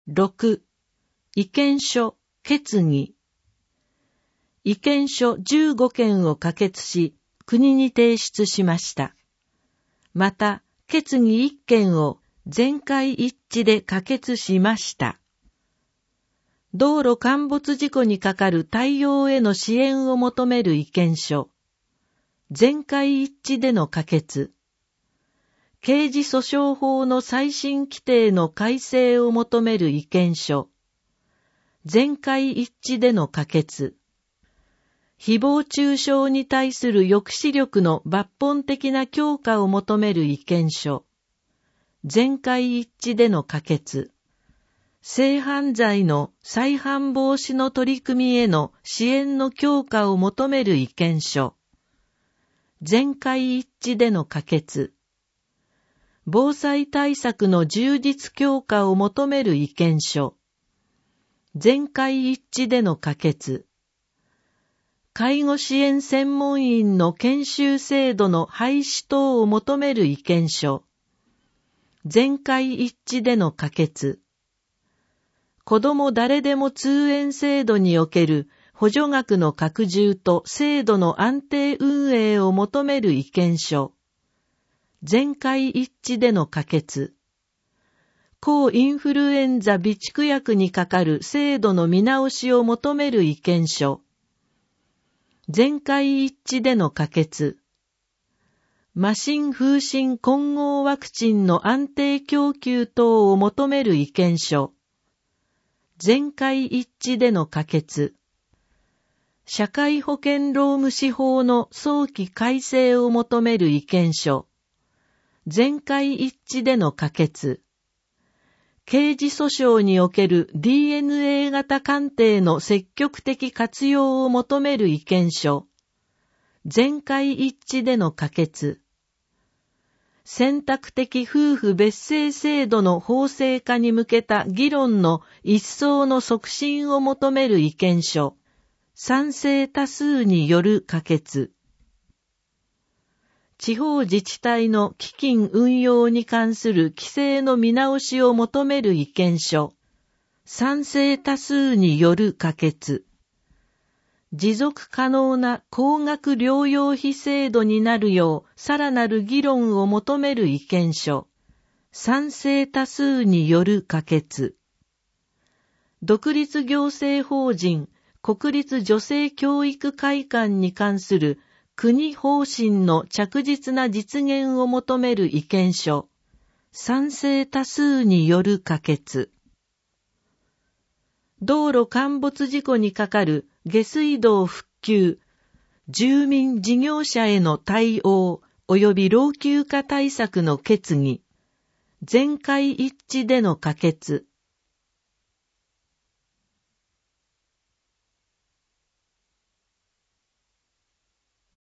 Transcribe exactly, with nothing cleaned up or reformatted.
ろく、意見書、決議。意見書じゅうごけんを可決し、国に提出しました。また、決議いっけんを全会一致で可決しました。道路陥没事故にかかる対応への支援を求める意見書。全会一致での可決。刑事訴訟法の再審規定の改正を求める意見書。全会一致での可決。誹謗中傷に対する抑止力の抜本的な強化を求める意見書。全会一致での可決。性犯罪の再犯防止の取り組みへの支援の強化を求める意見書。全会一致での可決。防災対策の充実強化を求める意見書。全会一致での可決。介護支援専門員の研修制度の廃止等を求める意見書。全会一致での可決。子ども誰でも通園制度における補助額の拡充と制度の安定運営を求める意見書。全会一致での可決。抗インフルエンザ備蓄薬にかかる制度の見直しを求める意見書。全会一致での可決。麻疹風疹混合ワクチンの安定供給等を求める意見書。全会一致での可決。社会保険労務士法の早期改正を求める意見書。全会一致での可決。刑事訴訟における ディーエヌエー 型鑑定の積極的活用を求める意見書。全会一致での可決。選択的夫婦別姓制度の法制化に向けた議論の一層の促進を求める意見書。賛成多数による可決。地方自治体の基金運用に関する規制の見直しを求める意見書。賛成多数による可決。持続可能な高額療養費制度になるようさらなる議論を求める意見書。賛成多数による可決。独立行政法人国立女性教育会館に関する国方針の着実な実現を求める意見書。賛成多数による可決。道路陥没事故にかかる下水道復旧、住民事業者への対応及び老朽化対策の決議。全会一致での可決。